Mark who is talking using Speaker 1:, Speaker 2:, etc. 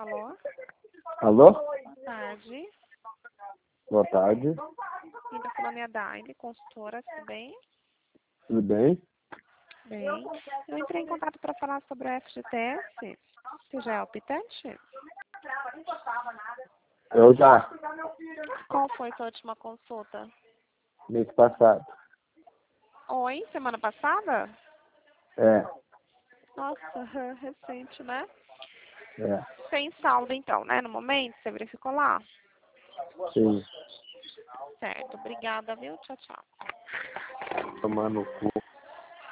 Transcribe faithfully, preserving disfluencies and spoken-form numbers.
Speaker 1: Alô?
Speaker 2: Alô?
Speaker 1: Boa tarde.
Speaker 2: Boa tarde.
Speaker 1: Aqui da Colônia Daile, consultora, tudo bem?
Speaker 2: Tudo bem?
Speaker 1: Bem. Eu entrei em contato para falar sobre o F G T S. Você já é optante?
Speaker 2: Eu já,
Speaker 1: Qual foi sua última consulta?
Speaker 2: mês passado.
Speaker 1: Oi, semana passada?
Speaker 2: É,
Speaker 1: Nossa, recente, né?
Speaker 2: é,
Speaker 1: Sem saldo então, né? No momento, você verificou lá?
Speaker 2: sim.
Speaker 1: Certo, obrigada, viu? Tchau, tchau.
Speaker 2: Tomar no cu.